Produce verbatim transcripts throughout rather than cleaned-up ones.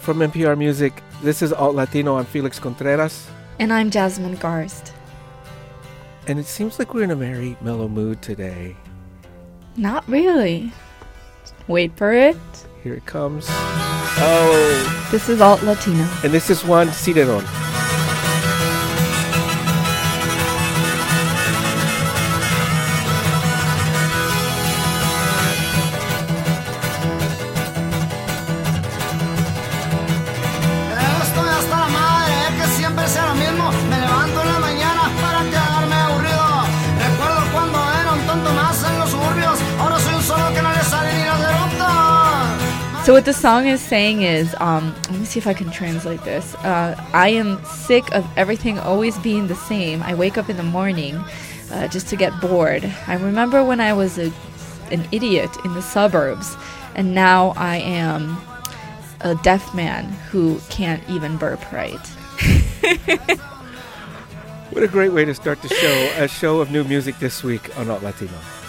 From N P R Music, this is Alt Latino. I'm Felix Contreras. And I'm Jasmine Garst. And it seems like we're in a very mellow mood today. Not really. Wait for it. Here it comes. Oh. This is Alt Latino. And this is Juan Ciderón. So what the song is saying is, um, let me see if I can translate this. Uh, I am sick of everything always being the same. I wake up in the morning uh, just to get bored. I remember when I was a, an idiot in the suburbs, and now I am a deaf man who can't even burp right. What a great way to start the show, a show of new music this week on Alt Latino.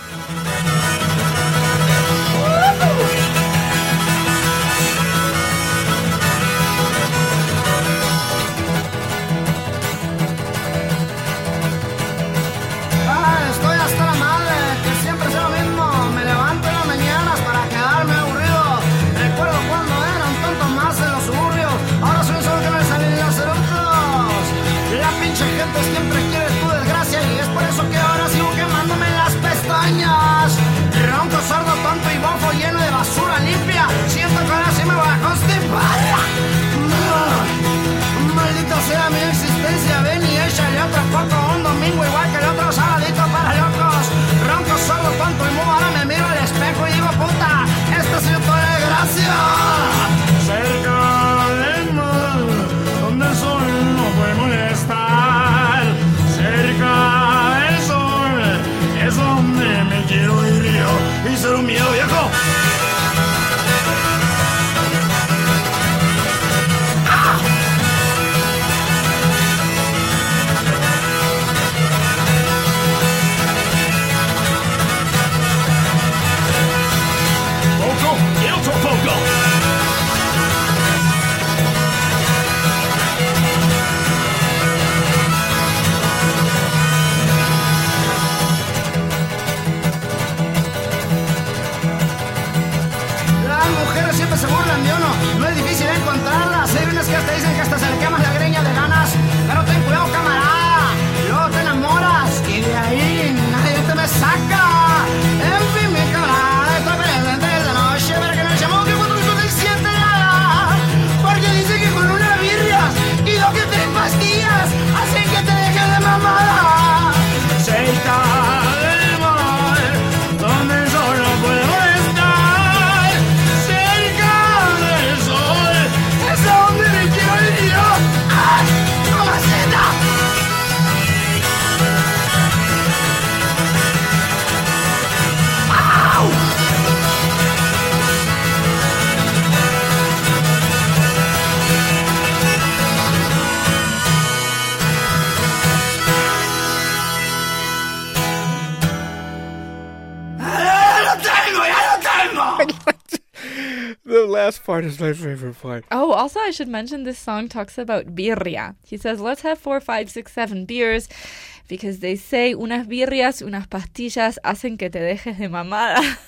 The last part is my favorite part. Oh, also I should mention this song talks about birria. He says, let's have four, five, six, seven beers, because they say unas birrias, unas pastillas hacen que te dejes de mamadas.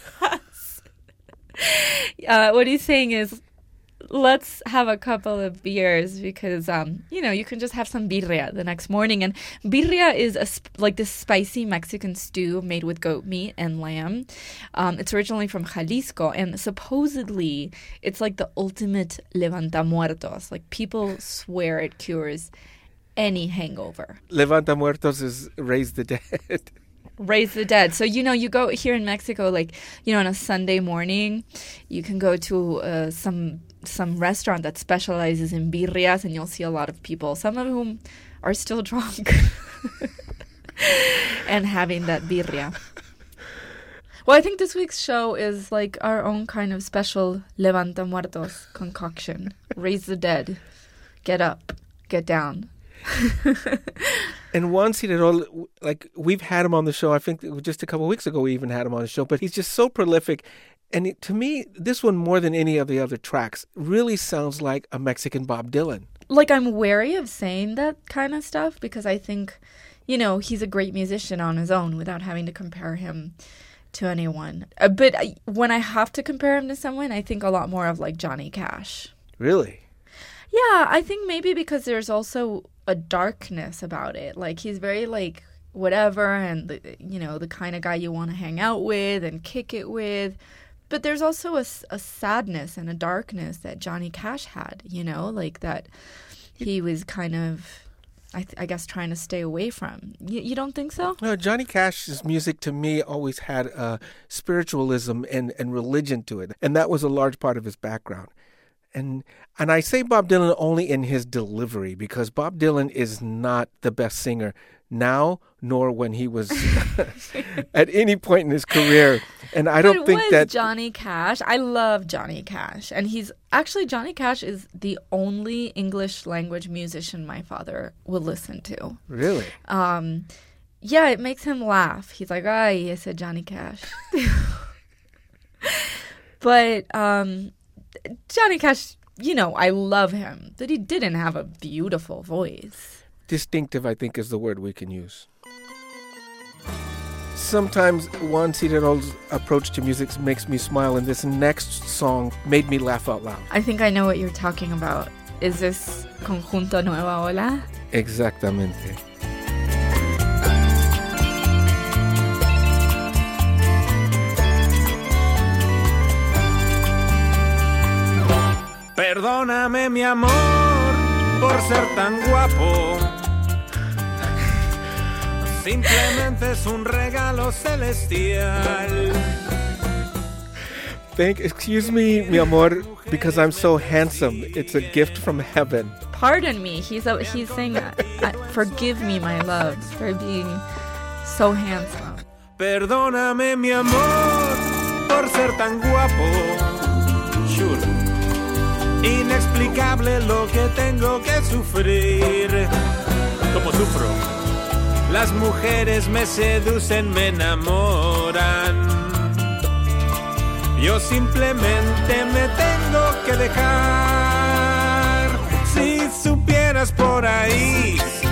uh, what he's saying is, let's have a couple of beers because, um, you know, you can just have some birria the next morning. And birria is a sp- like this spicy Mexican stew made with goat meat and lamb. Um, it's originally from Jalisco, and supposedly it's like the ultimate levantamuertos. Like, people swear it cures any hangover. Levantamuertos is raise the dead. Raise the dead. So, you know, you go here in Mexico, like, you know, on a Sunday morning, you can go to uh, some some restaurant that specializes in birrias, and you'll see a lot of people, some of whom are still drunk and having that birria. Well, I think this week's show is like our own kind of special Levanta Muertos concoction. Raise the dead. Get up. Get down. And Juan Ciderón, like, we've had him on the show. I think just a couple of weeks ago we even had him on the show. But he's just so prolific. And it, to me, this one, more than any of the other tracks, really sounds like a Mexican Bob Dylan. Like, I'm wary of saying that kind of stuff because I think, you know, he's a great musician on his own without having to compare him to anyone. Uh, but I, when I have to compare him to someone, I think a lot more of, like, Johnny Cash. Really? Yeah, I think maybe because there's also a darkness about it. Like, he's very, like, whatever and, the, you know, the kind of guy you want to hang out with and kick it with. But there's also a, a sadness and a darkness that Johnny Cash had, you know, like that he was kind of, I, th- I guess, trying to stay away from. You, you don't think so? No, Johnny Cash's music to me always had uh, spiritualism and, and religion to it. And that was a large part of his background. And and I say Bob Dylan only in his delivery because Bob Dylan is not the best singer now, nor when he was at any point in his career. And I don't but think was that Johnny Cash. I love Johnny Cash, and he's actually Johnny Cash is the only English language musician my father will listen to. Really, um, yeah, it makes him laugh. He's like, "Ah, yes, a Johnny Cash." But um, Johnny Cash, you know, I love him, but he didn't have a beautiful voice. Distinctive, I think, is the word we can use. Sometimes Juan Cirerol's approach to music makes me smile, and this next song made me laugh out loud. I think I know what you're talking about. Is this Conjunto Nueva Ola? Exactamente. Perdóname, mi amor, por ser tan guapo. Simplemente es un regalo celestial. Thank, excuse me, mi amor, because I'm so handsome. It's a gift from heaven. Pardon me. He's a, he's saying, uh, uh, forgive me, my love, for being so handsome. Perdóname, mi amor, por ser tan guapo. Sure. Inexplicable lo que tengo que sufrir. ¿Cómo sufro? Las mujeres me seducen, me enamoran. Yo simplemente me tengo que dejar. Si supieras por ahí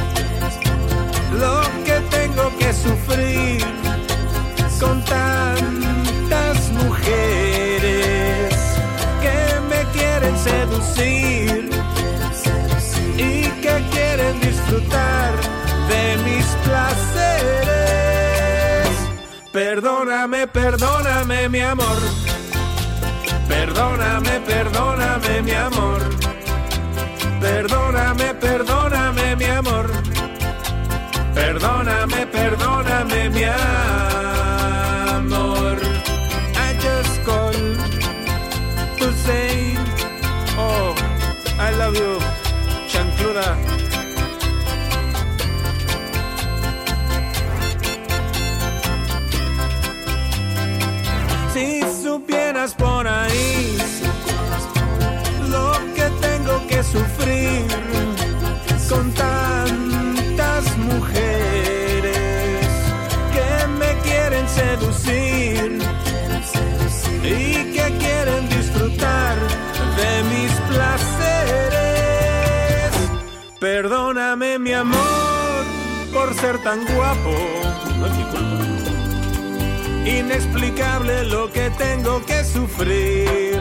lo que tengo que sufrir con tantas mujeres que me quieren seducir y que quieren disfrutar de mis placeres. Perdóname, perdóname, mi amor. Perdóname, perdóname, mi amor. Perdóname, perdóname, mi amor. Perdóname, perdóname, mi amor. I just called to say, oh, I love you, chancluda. Si supieras por ahí lo que tengo que sufrir con tantas mujeres que me quieren seducir y que quieren disfrutar de mis placeres. Perdóname, mi amor, por ser tan guapo. No es mi culpa. Inexplicable lo que tengo que sufrir.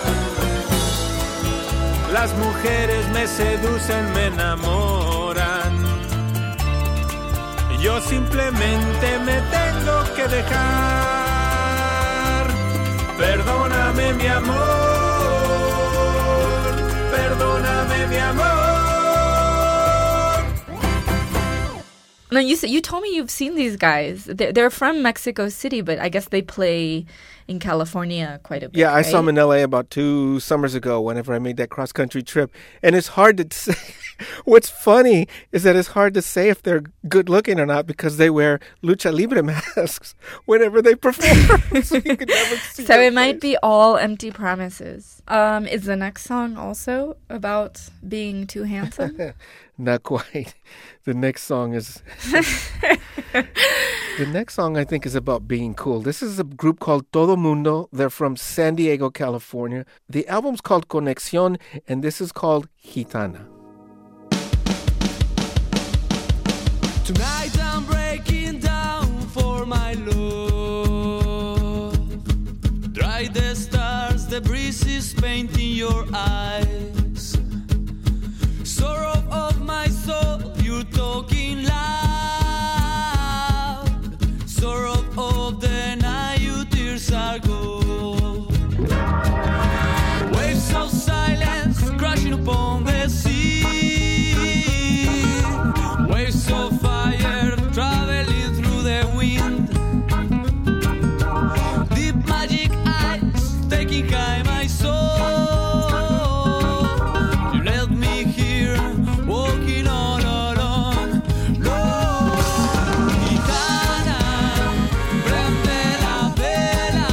Las mujeres me seducen, me enamoran. Yo simplemente me tengo que dejar. Perdóname, mi amor. Perdóname, mi amor. No, you said, you told me you've seen these guys. They're, they're from Mexico City, but I guess they play in California quite a bit. Yeah, I right? saw them in L A about two summers ago whenever I made that cross-country trip. And it's hard to say, What's funny is that it's hard to say if they're good looking or not because they wear lucha libre masks whenever they perform. so you could never see So it face. might be all empty promises. Um, is the next song also about being too handsome? Not quite. The next song is... the next song, I think, is about being cool. This is a group called Todo Mundo. They're from San Diego, California. The album's called Conexión, and this is called Gitana. Tonight I'm breaking down for my love. Dry the stars, the breeze is painting your eyes. Sorrow of my soul, you're talking loud. Sorrow of the night, your tears are gold. Waves of silence crashing upon the sea. Waves of fire traveling through the wind. Deep magic eyes taking high my soul. You left me here walking all alone. No, gitana, prende la vela.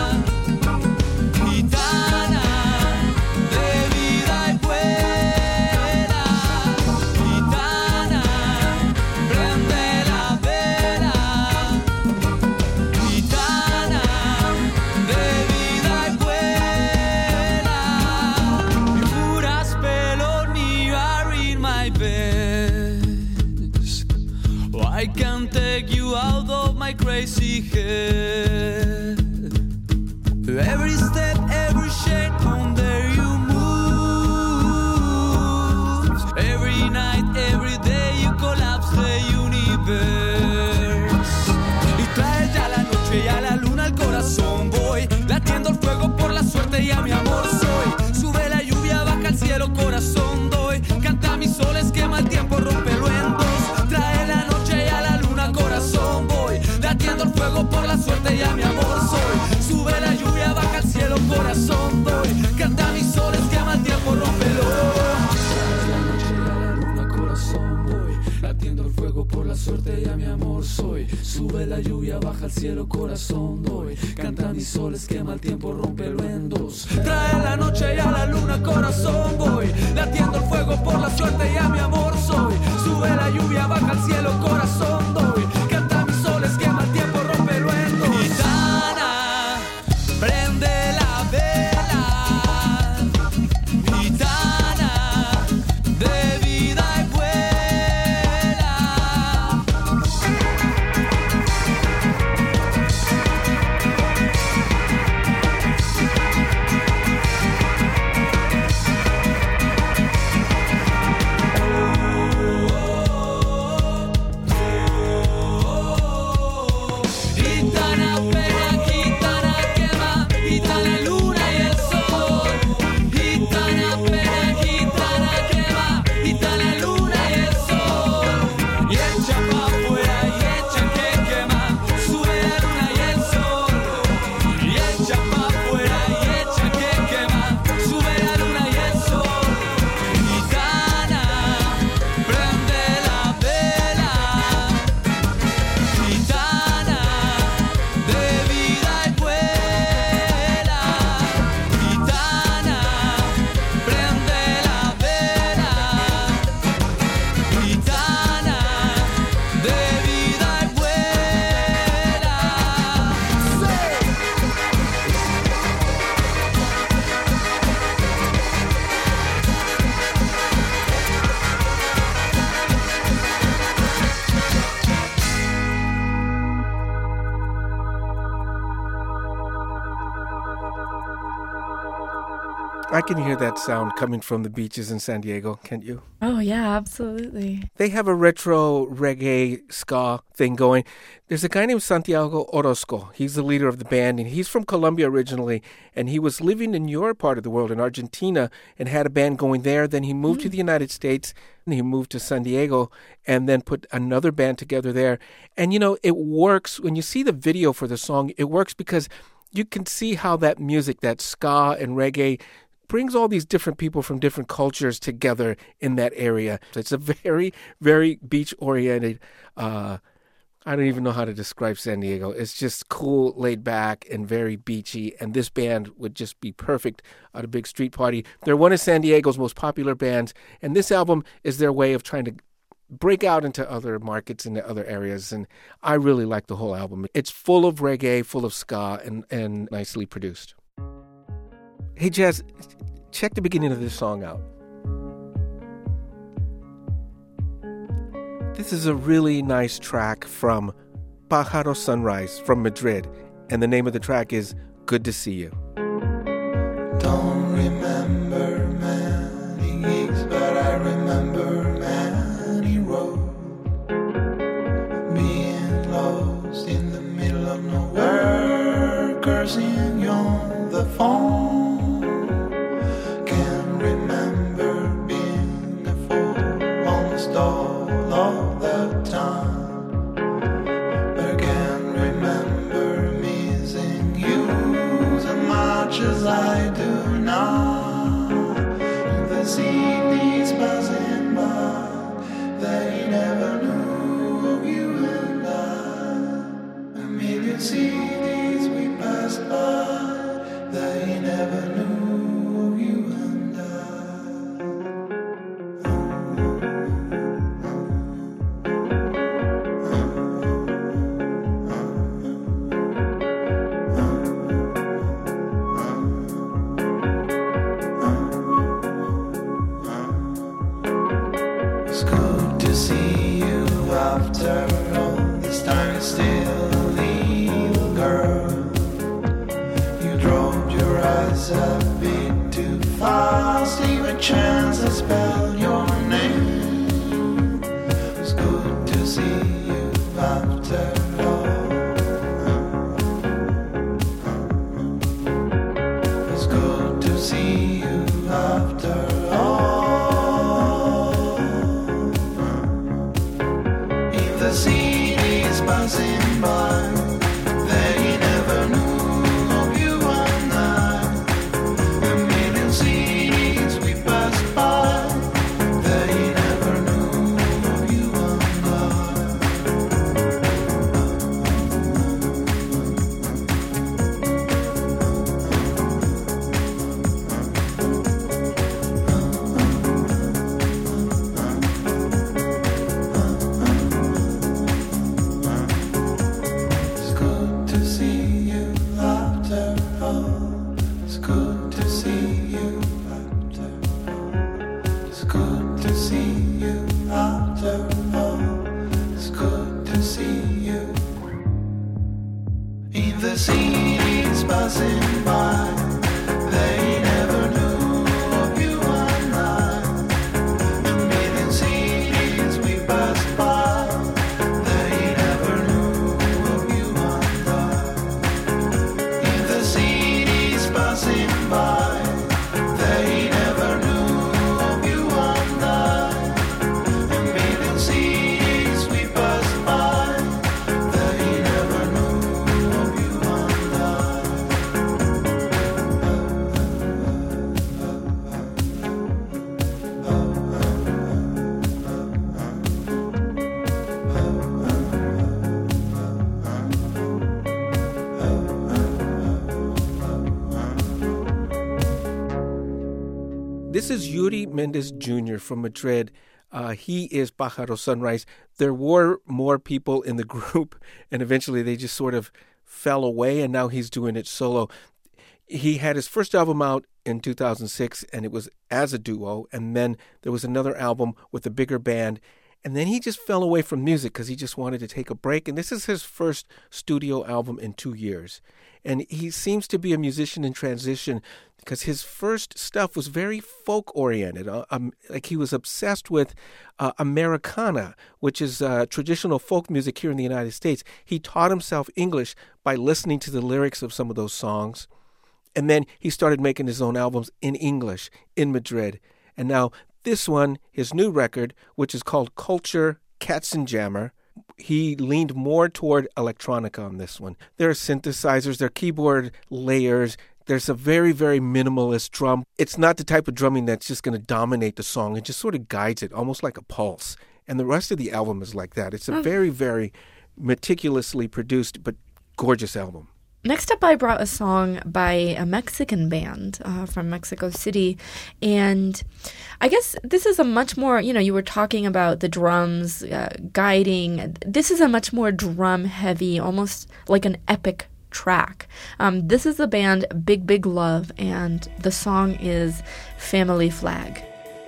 Gitana, de vida y vuela. Gitana, prende la vela. Gitana, de vida y vuela. Mi puras peloni are in my veins. Oh, I can't take you out of my crazy head. Every step, every shade under you moves. Every night, every day you collapse the universe. Y trae ya la noche y a la luna al corazón voy. Latiendo el fuego por la suerte y a mi amor soy. Sube la lluvia, baja al cielo, corazón doy. Canta mis soles, quema el tiempo, rómpelo en dos. Trae la noche y a la luna, corazón voy. Latiendo el fuego por la suerte y a mi amor soy. Sube la lluvia, baja al cielo, corazón doy. Canta mis soles, quema el tiempo, rómpelo. Trae la noche y a la luna, corazón voy. Latiendo el fuego por la suerte y a mi amor soy. Sube la lluvia, baja al cielo, corazón doy. Canta mis soles, quema el tiempo, rómpelo en dos. Trae la noche y a la luna, corazón voy. Latiendo el fuego por la suerte y a mi amor soy. Sube la lluvia, baja al cielo, corazón doy. Canta mis soles, quema el tiempo, rómpelo en dos. Gitana, prende la vela. Gitana, de vida y vuela. Gitana pega, gitana quema, gitana luna y el sol. Gitana pega, gitana quema, gitana luna y el sol. Y echa pa' afuera y echa que quema, sube la luna y el sol. Y echa pa' afuera y echa que quema, sube la luna y el sol. Gitana, prende la vela. Gitana, de vida y vuela. Gitana, prende la vela. Gitana, de vida y vuela. I can hear that sound coming from the beaches in San Diego, can't you? Oh, yeah, absolutely. They have a retro reggae ska thing going. There's a guy named Santiago Orozco. He's the leader of the band, and he's from Colombia originally, and he was living in your part of the world, in Argentina, and had a band going there. Then he moved mm. to the United States, and he moved to San Diego, and then put another band together there. And, you know, it works. When you see the video for the song, it works because you can see how that music, that ska and reggae, brings all these different people from different cultures together in that area. It's a very, very beach-oriented, uh, I don't even know how to describe San Diego. It's just cool, laid back, and very beachy. And this band would just be perfect at a big street party. They're one of San Diego's most popular bands. And this album is their way of trying to break out into other markets, into other areas. And I really like the whole album. It's full of reggae, full of ska, and, and nicely produced. Hey, Jazz, check the beginning of this song out. This is a really nice track from Pájaro Sunrise from Madrid, and the name of the track is Good to See You. Don't remember many gigs, but I remember many roads. Being lost in the middle of nowhere, cursing you on the phone. Can't remember being a fool, almost all of the time, but I can't remember missing you as much as I do now. The cities passing by, they never knew of you and I. A million cities we passed by, they never knew of you and I. It's good to see you after all this time. You're still a little girl. You dropped your eyes a bit too fast. Even chance to spell your name. It's good to see you after all. It's good to see you after all. If the cities passing by, they never knew of you and I. A million cities we passed by, they never knew of you and I. It's good to see you after all. It's good to see you after all. It's good to see you after all. It's good to see you. In the cities passing by, they never knew of you and I. A million cities we passed by, they never knew of you and I. In the cities passing by, they never knew of you and I. A million cities we passed by, they never knew of you and I. This is Yuri Mendez Junior from Madrid. Uh, he is Pájaro Sunrise. There were more people in the group, and eventually they just sort of fell away, and now he's doing it solo. He had his first album out in two thousand six, and it was as a duo, and then there was another album with a bigger band, and then he just fell away from music because he just wanted to take a break, and this is his first studio album in two years. And he seems to be a musician in transition because his first stuff was very folk-oriented. Uh, um, like he was obsessed with uh, Americana, which is uh, traditional folk music here in the United States. He taught himself English by listening to the lyrics of some of those songs. And then he started making his own albums in English in Madrid. And now this one, his new record, which is called Culture Katzenjammer, he leaned more toward electronica on this one. There are synthesizers, there are keyboard layers, There's a very, very minimalist drum. It's not the type of drumming that's just going to dominate the song. It just sort of guides it, almost like a pulse. And the rest of the album is like that. It's a very, very meticulously produced but gorgeous album. Next up, I brought a song by a Mexican band uh, from Mexico City. And I guess this is a much more, you know, you were talking about the drums uh, guiding. This is a much more drum-heavy, almost like an epic track. Um, this is the band Big Big Love, and the song is Family Flag.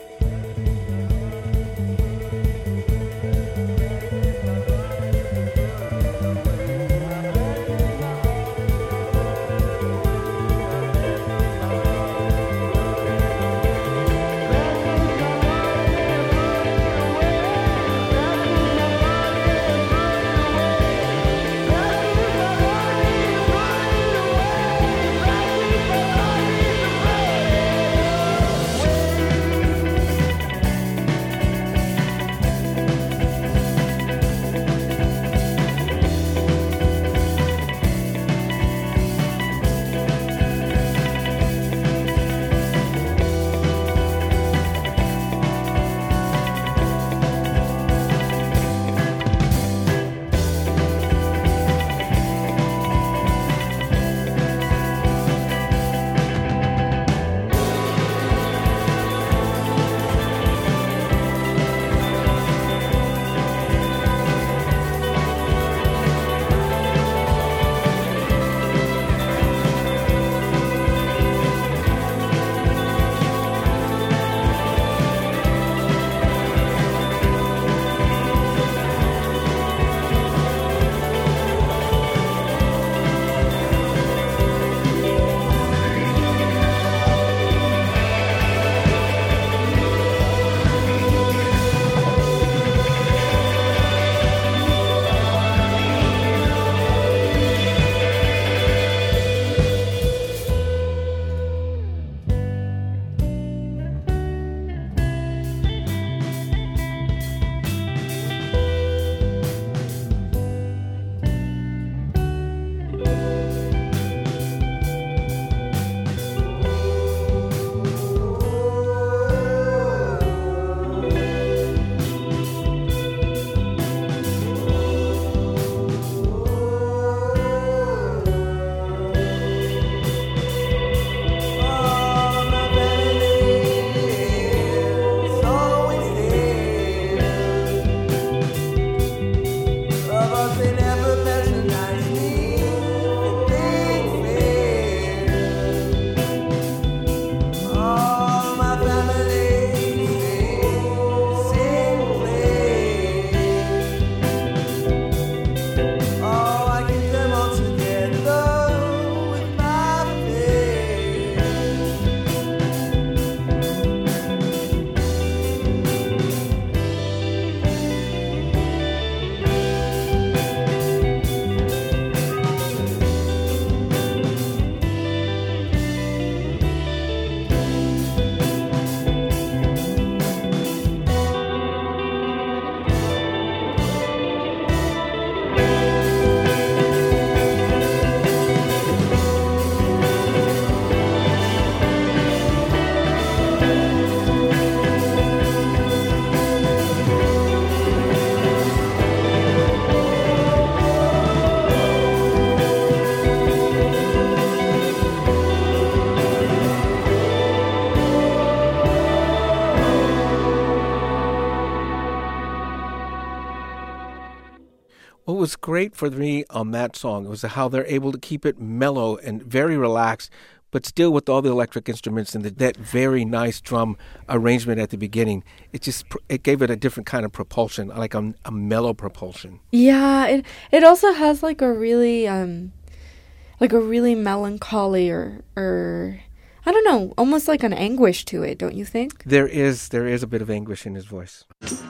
What was great for me on that song was how they're able to keep it mellow and very relaxed, but still with all the electric instruments and the, that very nice drum arrangement at the beginning. It just it gave it a different kind of propulsion, like a, a mellow propulsion. Yeah, it it also has like a really um like a really melancholy or or I don't know, almost like an anguish to it, don't you think? There is there is a bit of anguish in his voice.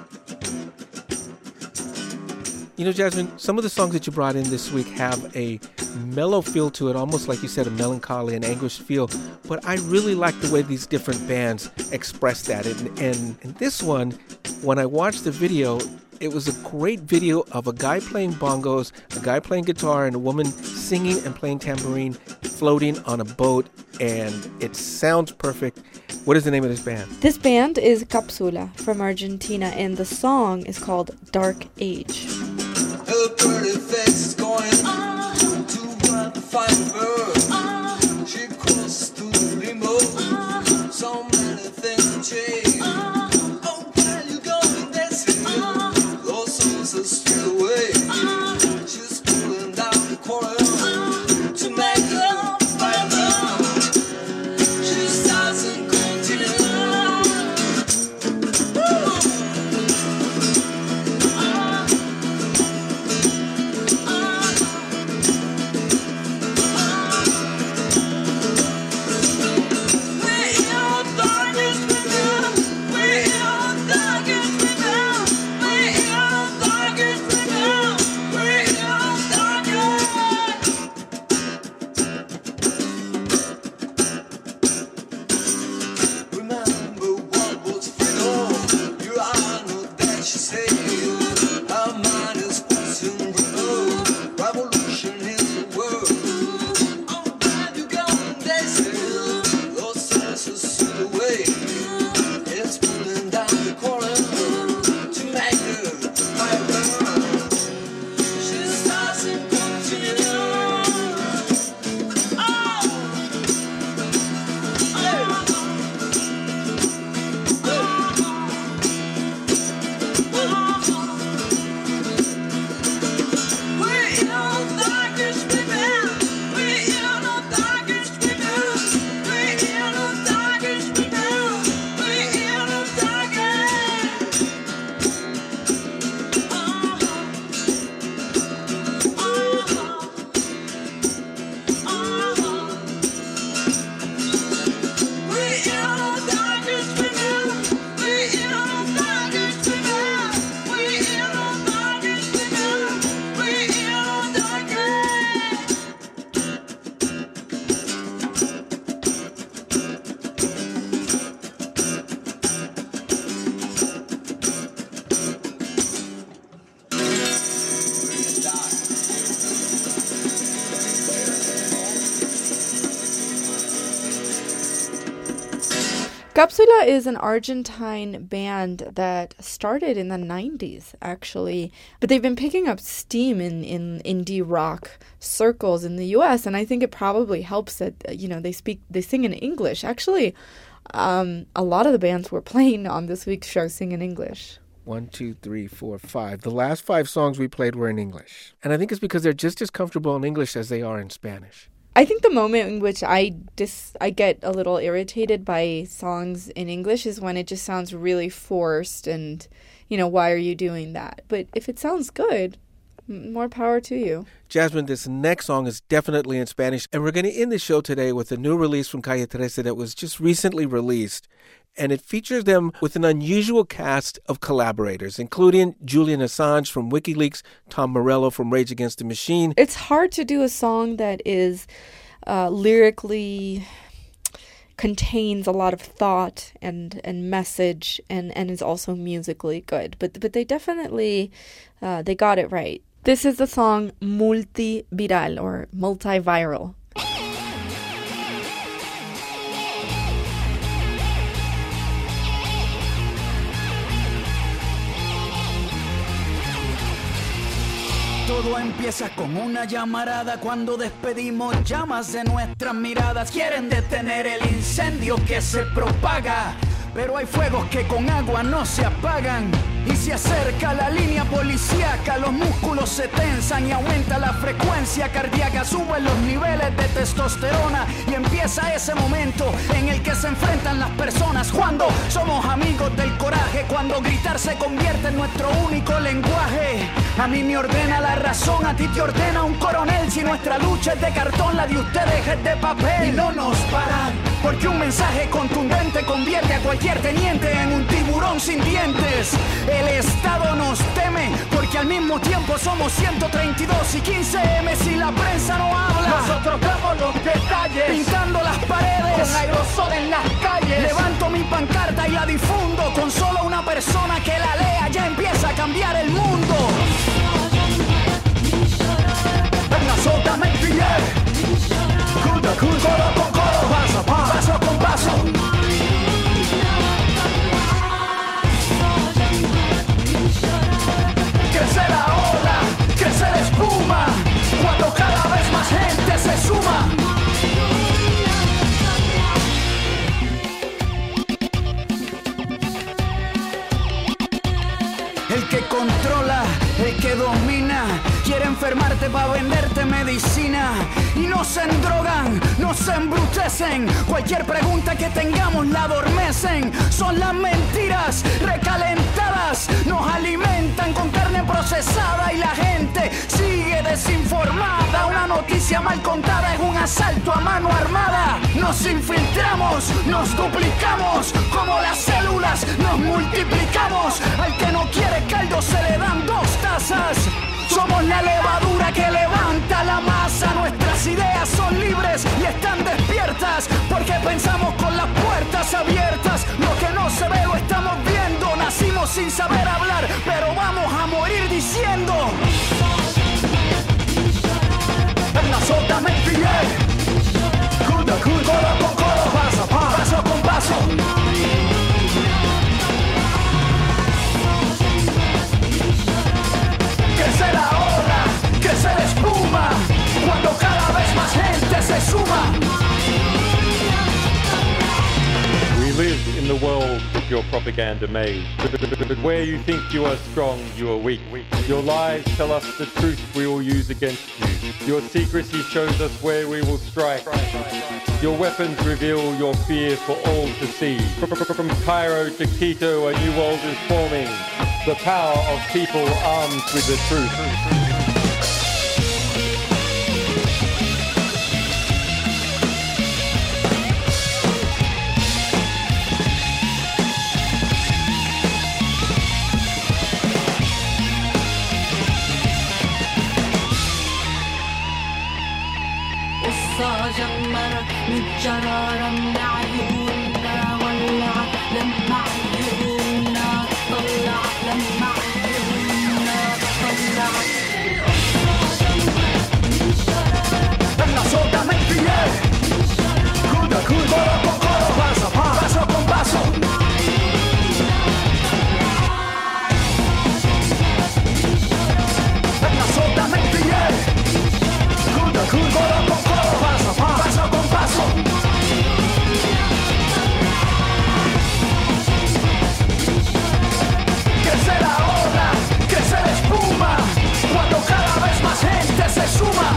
You know, Jasmine, some of the songs that you brought in this week have a mellow feel to it, almost like you said, a melancholy and anguish feel. But I really like the way these different bands express that. And, and, and this one, when I watched the video, it was a great video of a guy playing bongos, a guy playing guitar, and a woman singing and playing tambourine. floating on a boat, and it sounds perfect. What is the name of this band? This band is Capsula from Argentina, and the song is called Dark Age. Her pretty face is going uh, to what the firebird. Uh, she crosses through the limbo. Uh, so many things change. Uh, oh, where you going dancing? Uh, Those songs are still away. Uh, She's pulling down the corner uh, to make her firebird. She starts and continues. Capsula is an Argentine band that started in the nineties, actually. But they've been picking up steam in, in indie rock circles in the U S, and I think it probably helps that, you know, they speak, they sing in English. Actually, um, a lot of the bands we're playing on this week's show sing in English. One, two, three, four, five. The last five songs we played were in English. And I think it's because they're just as comfortable in English as they are in Spanish. I think the moment in which I dis- I get a little irritated by songs in English is when it just sounds really forced and, you know, why are you doing that? But if it sounds good, more power to you. Jasmine, this next song is definitely in Spanish, and we're going to end the show today with a new release from Calle trece that was just recently released, and it features them with an unusual cast of collaborators, including Julian Assange from WikiLeaks, Tom Morello from Rage Against the Machine. It's hard to do a song that is uh, lyrically contains a lot of thought and, and message and, and is also musically good, but but they definitely uh, they got it right. This is the song Multiviral or Multiviral. Todo empieza con una llamarada cuando despedimos llamas de nuestras miradas. Quieren detener el incendio que se propaga, pero hay fuegos que con agua no se apagan. Y se acerca la línea policíaca, los músculos se tensan y aumenta la frecuencia cardíaca, suben los niveles de testosterona y empieza ese momento en el que se enfrentan las personas. Cuando somos amigos del coraje, cuando gritar se convierte en nuestro único lenguaje. A mí me ordena la razón, a ti te ordena un coronel. Si nuestra lucha es de cartón, la de ustedes es de papel. Y no nos paran, porque un mensaje contundente convierte a cualquier teniente en un tiburón sin dientes. El Estado nos teme, porque al mismo tiempo somos ciento treinta y dos y quince eme si la prensa no habla. Nosotros damos los detalles, pintando las paredes con aerosol en las calles. Levanto mi pancarta y la difundo, con solo una persona que la lea ya empieza a cambiar el mundo. Assolutamente yeah. Coda con codo con codo, paso a paso, paso con paso. Crece la ola, crece la espuma, cuando cada vez más gente se suma. El que controla, el que domina, quiere enfermarte para venderte medicina. Y nos endrogan, nos embrutecen. Cualquier pregunta que tengamos la adormecen. Son las mentiras recalentadas, nos alimentan con carne procesada. Y la gente sigue desinformada. Una noticia mal contada es un asalto a mano armada. Nos infiltramos, nos duplicamos, como las células nos multiplicamos. Al que no quiere caldo se le dan dos tazas. Somos la levadura que levanta la masa. Nuestras ideas son libres y están despiertas, porque pensamos con las puertas abiertas. Lo que no se ve lo estamos viendo. Nacimos sin saber hablar, pero vamos a morir diciendo: en la sota me pillé. Codo con codo, paso a paso, paso con paso. Crece la ola, crece la espuma, cuando cada vez más gente se suma. We live in the world of your propaganda made. But where you think you are strong, you are weak. Your lies tell us the truth we will use against you. Your secrecy shows us where we will strike. Your weapons reveal your fear for all to see. From Cairo to Quito, a new world is forming. The power of people armed with the truth. جمرت متجرارة من عيوننا ولعت لما عيوننا طلعت لما عيوننا طلعت En la sota me pillé. Codo con codo, paso a paso, paso con paso. En la sota me pillé. Codo con codo, paso a paso, paso con paso. Crece la ola, crece la espuma, cuando cada vez más gente se suma.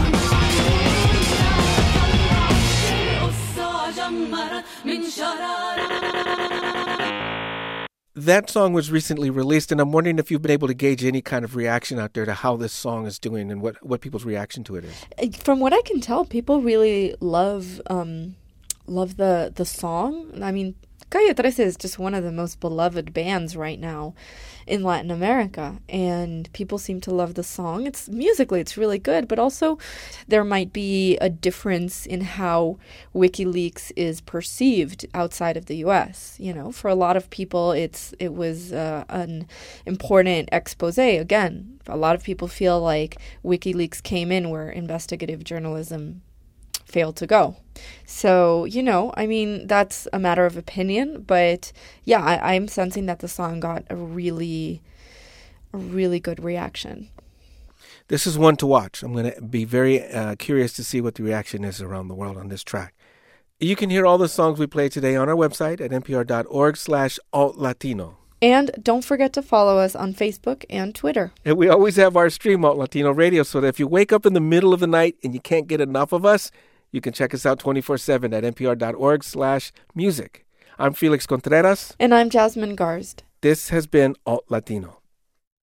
That song was recently released, and I'm wondering if you've been able to gauge any kind of reaction out there to how this song is doing and what, what people's reaction to it is. From what I can tell, people really love um, love the the song. I mean, Calle thirteen is just one of the most beloved bands right now in Latin America, and people seem to love the song. It's musically, it's really good, but also there might be a difference in how WikiLeaks is perceived outside of the U S. You know, for a lot of people, it's it was uh, an important expose. Again, a lot of people feel like WikiLeaks came in where investigative journalism failed to go. So, you know, I mean, that's a matter of opinion, but yeah, I, I'm sensing that the song got a really, a really good reaction. This is one to watch. I'm going to be very uh, curious to see what the reaction is around the world on this track. You can hear all the songs we played today on our website at npr.org slash alt-Latino. And don't forget to follow us on Facebook and Twitter. And we always have our stream, Alt Latino Radio, so that if you wake up in the middle of the night and you can't get enough of us, you can check us out twenty-four seven at npr.org slash music. I'm Felix Contreras. And I'm Jasmine Garsd. This has been Alt Latino.